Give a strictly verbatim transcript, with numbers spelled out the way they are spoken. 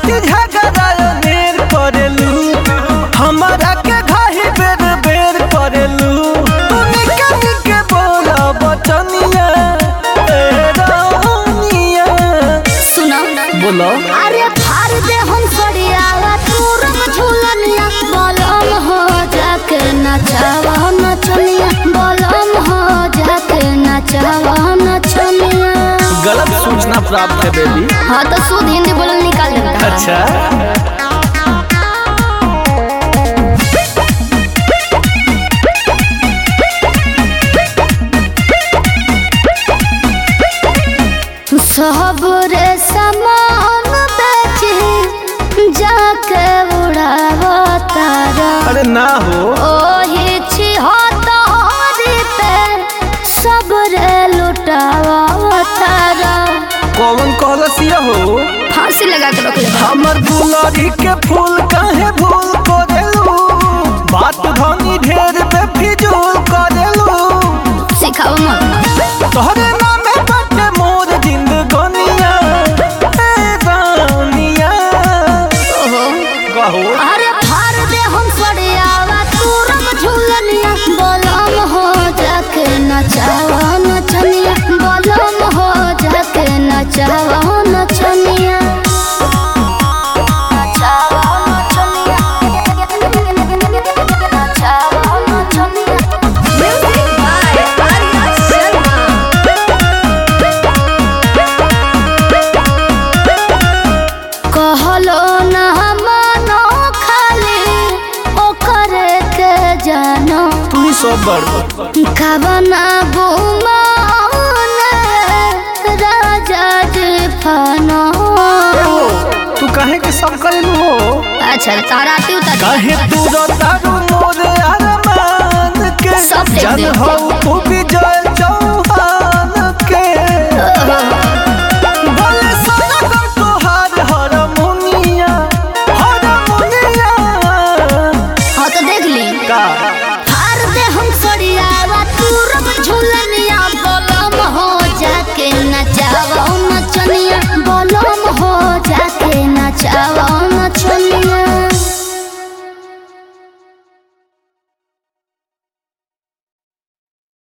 खातिर झगड़ा नेर करेलू हमारा के घाही बेर बेर करेलू तू निके निके बोला बचनिया ए रानिया सुनो बोलो अरे फाड़ दे हम सड़ियावा तू रंग झूलनिया बलम हो जाके नचावा नचनिया बलम हो जाके नचावा नचनिया। गलत सूचना प्राप्त है बेबी। हाँ तो शुद्ध हिंदी बोलल निकाल देता। अच्छा सब रे सामान बेचे जाके उड़ावा तारा अरे ना हो ओही छी हो तोहरी पे सब रे लुटावा तारा कौन कहलसिया हो फांसी लगा के रख ले हमर गुलारी के फूल काहे भूल करेलू बात धनी ढेर पे फिजूल करेलू सिखाओ मत तोहरे नामे बाटे मोर जिंदगनिया ए रानिया ओहो कहो अरे फाड़ दे हम सड़ियावा तू रंग झूलनिया बलम हो जाके नचावा नचनिया बलम हो जाके नचावा नचनिया नचावा नचनिया नचावा नचनिया म्यूजिक बाय आर्या शर्मा कहलो ना मानो खाली ओकरे के जानो तू ही सब बड़ कवना गुमाने राजा जी फनो तू काहे के सब करेलू हो अच्छा तारा आती उतर काहे तू रोतारू मोर अरमान के सब देख जन देख हो तू